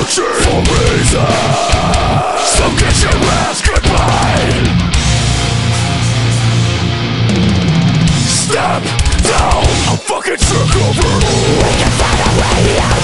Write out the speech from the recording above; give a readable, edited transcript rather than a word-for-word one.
searching for reason. So get your ass goodbye. Step down, I'll fucking took over. We can find a way out.